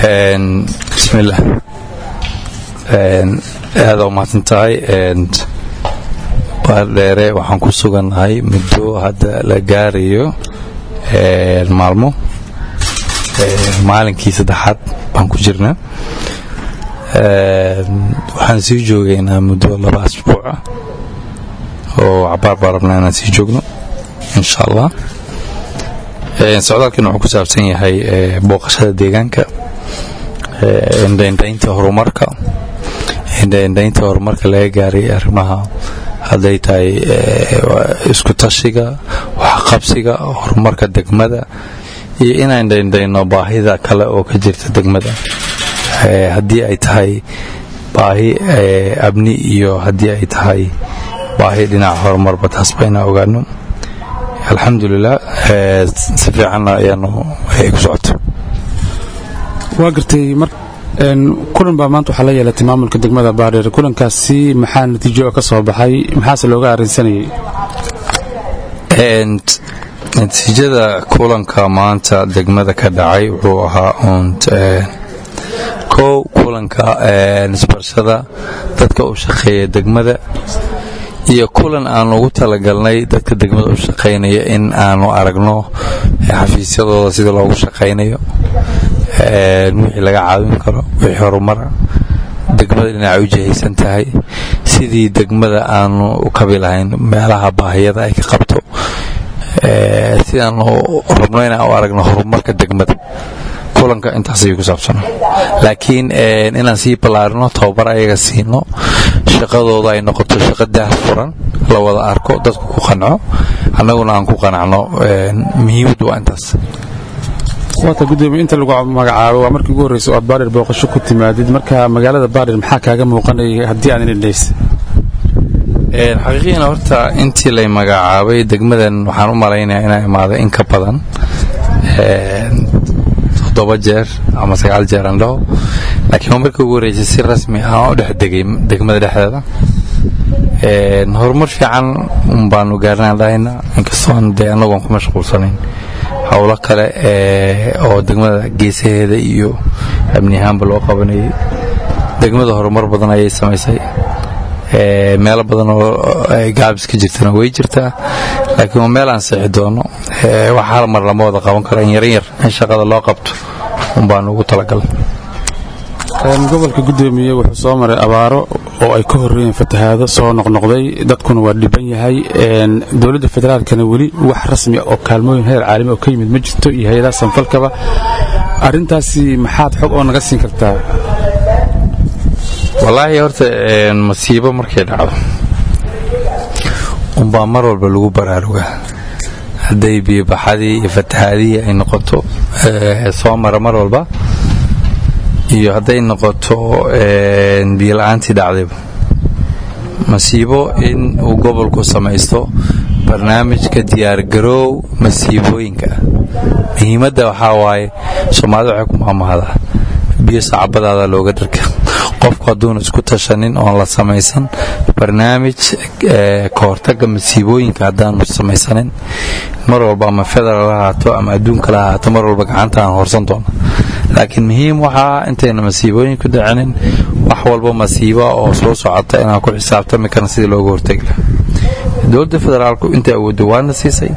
بسم الله. هذا ما تنتهي baardheere waxaan ku sugannahay muddo hadda la gaarayo maalmo maalinkii saddexaad baan ku jirnaa. waxaan sii joogaynaa muddo 2 asbuuc ah oo cabaar baan rabnaa inaan sii joogno insha allah. socdaalkan wuxuu ku saabsan yahay booqashada deegaanka, indhaynta horumarka laga gaaray arrimaha hadday tahay isku tashiga, waxqabsiga, horumarka degmada iyo inaan indhayno baahida kale oo ka jirta degmada, haddii ay tahay baahi amni iyo haddii ay tahay baahi dhinaca horumarba, taas bayna ogaano. alxamdulilah si fiican ayaanu ku socoto. waa gartay kulan baa maanta waxaa la yeelatay maamulka degmada baardheere. kulankaasi maxaa natiijo ka soo baxay, maxaase looga arrinsanayay? natiijada kulanka maanta degmada ka dhacay wuxuu ahaa kulanka nisbarshada dadka u shaqeeya degmada iyo kulan aan ugu talagalnay dadka degmada u shaqaynaya in aanu aragno xafiisyadooda sida loogu shaqaynayo, wixii laga caawin karo, wixii horumara degmada dhinaca u jihaysan tahay, sidii degmada aanu u kabi lahayn meelaha baahiyada ay ka qabto, sidaanu rabno inaan u aragno horumarka degmada. kulanka intaas ayuu ku saabsanaa, laakiin inaan sii ballaarino, tababar ayaga siino, shaqadooda ay noqoto shaqo daahfuran, la wada arko, dadku ku qanco, annaguna aan ku qanacno. muhiimaddu waa intaas. waata gudoomiye, inta lagu magacaabo waa markii ugu horreysay oo aad baardheer booqasho ku timaadid. marka magaalada baardheer maxaa kaaga muuqanaya haddii aad indhays? xaqiiqiyan horta intii lay magacaabay degmadan waxaan u malaynayaa inaa imaaday in ka badan 7 jeer ama 9 jeer aan dhaho, laakiin markii ugu horreysay si rasmi ah oo dhex degay degmada dhexdeeda. horumar fiican baanu gaarnaan dhahaynaa, inkastoon dee annagoon ku mashquulsanayn howlo kale oo degmada geesaheeda iyo amni ahaanba loo qabanayay. degmada horumar badan ayay samaysay, meelo badan oo gaabis ka jirtana way jirtaa, laakiin waa meel aan seexi doono. wax hal mar lama wada qaban karo, in yaryar in shaqada loo qabto unbaan ugu talagalay. gobolka gudoomiye wuxuu soo maray abaaro oo ay ka horreeyeen fatahaado soo noqnoqday, dadkuna waa dhiban yahay. dowladda federaalkana weli wax rasmi oo kaalmooyin heer caalami oo ka yimid ma jirto, iyo hay-adaha sanfalkaba. arrintaasi maxaad xog oo naga siin kartaa? wallaahi horta masiibo markay dhacdo unbaa mar walba lagu baraarugaa, hadday biyobaxadii iyo fatahaadihii ay noqoto soo mara mar walba, iyo hadday noqoto biyola-aantii dhacdayba. masiibo in uu gobolku samaysto barnaamijka diyaargaroow masiibooyinka. muhiimadda waxaa waaye soomaalida waxay ku maamahdaa biyo sacabadaada looga dharka. qofku hadduuna isku tashanin oon la samaysan barnaamij ka hortaga masiibooyinka, haddaanu samaysanin, mar walba ama federal ha ahaato ama adduunka la ahaato, mar walba gacanta aan horsan doona. laakiin muhiim waxaa intayna masiibooyinku dhacinin wax walba masiiba oo soo socota inaan ku xisaabtami karna sidii looga hortegi lahaa. dowladda federaalku inta awoodda waana siisay,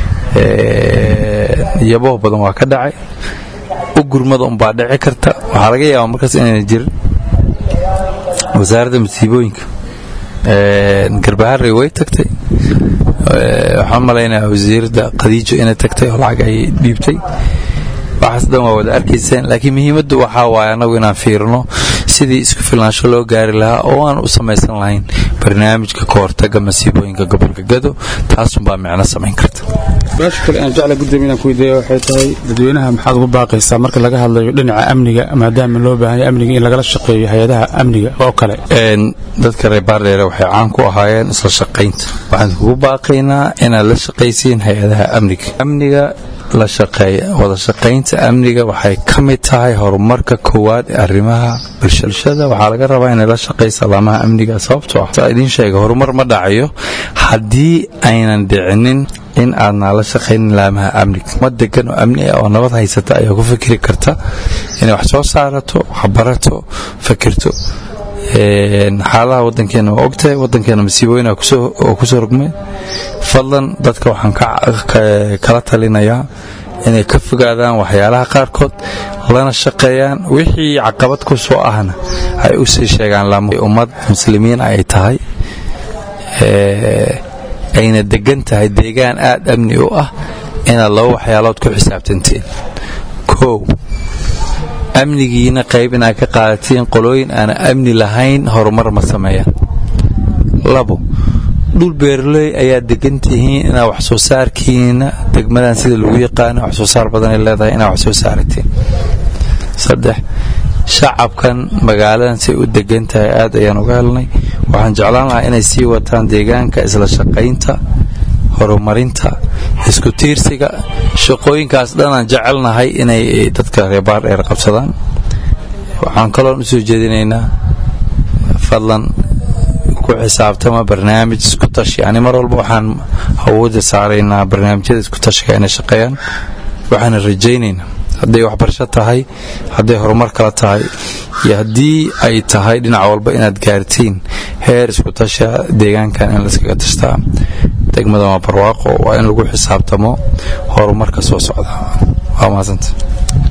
yaboh badan waa ka dhacay, u gurmada unbaa dhici karta. waxaa laga yaabaa markaas inayna jirin wasaaradda masiibooyinka. garbaharey way tagtay, waxaan malaynayaa wasiiradda khadiijo inay tagtay oo lacag ay dhiibtay. waxaas dhan waa wada arkayseen, laakiin muhiimaddu waxaa waaye annagu inaan fiirino sidii isku filnaansho loo gaari lahaa oo aan u samaysan lahayn barnaamijka ka hortaga masiibooyinka gobolka Gado. taasunbaa micno samayn karta. meesha kale aan jecla gudoomiye inaan ku weydiiyo waxay tahay, dadweynaha maxaad ugu baaqaysaa marka laga hadlayo dhinaca amniga, maadaama loo baahan yahay amniga in lagala shaqeeyo hay-adaha amniga oo kale? dadka reer baardheere waxay caan ku ahaayeen isla shaqaynta. waxaan ugu baaqaynaa inaad la shaqaysiin hay-adaha amniga. la shaqeeya. wada shaqaynta amniga waxay ka mid tahay horumarka koowaad ee arrimaha bulshada. waxaa laga rabaa inay la shaqayso laamaha amniga, sababtoo ah idin sheega horumar ma dhacayo haddii aynan dhicinin in aadna la shaqaynin laamaha amniga. ma degan oo amni ah oo nabad haysata ayaa ku fikiri karta inay wax soo saarato, waxbarato, fakirto. xaalaha wadankeena waa ogtahay, wadankeena masiibooyin oo kusoo rogmay. fadlan dadka waxaan kala talinayaa inay ka fogaadaan waxyaalaha qaarkood, lana shaqeeyaan. wixii caqabad ku soo ahna ay u sii sheegaan ummad muslimiin ay tahay, ayna degan tahay deegaan aad amni u ah, inaad laba waxyaalood ku xisaabtantiin. kow, amnigiina qayb inaad ka qaadatiin. qolooyin aan amni lahayn horumar ma sameeyaan. labo, dhul beeraley ayaa degan tihiin inaad wax soo saarkiina degmadan sida lagu yaqaano wax soo saar badan ay leedahay inaad wax soo saaratiin. saddex, shacabkan magaaladan say u degan tahay aad ayaan uga helnay. waxaan jeclaan lahaa inay sii wataan deegaanka, isla shaqaynta, horumarinta, isku tiirsiga. shaqooyinkaas dhanaan jecelnahay inay dadka reer Baardheer qabsadaan. waxaan kaloo u soo jeedinaynaa fadlan ku xisaabtama barnaamij isku tashi. ani mar walba waxaan awoodda saaraynaa barnaamijyada isku tashiga inay shaqeeyaan. waxaan rajaynaynaa hadday waxbarasho tahay, hadday horumar kala tahay, iyo haddii ay tahay dhinac walba inaad gaartiin heer isku tasha deegaankan in la iskaga tashtaa. degmada waa barwaaqo, waa in lagu xisaabtamo horumarka soo socda. waa mahadsantahay.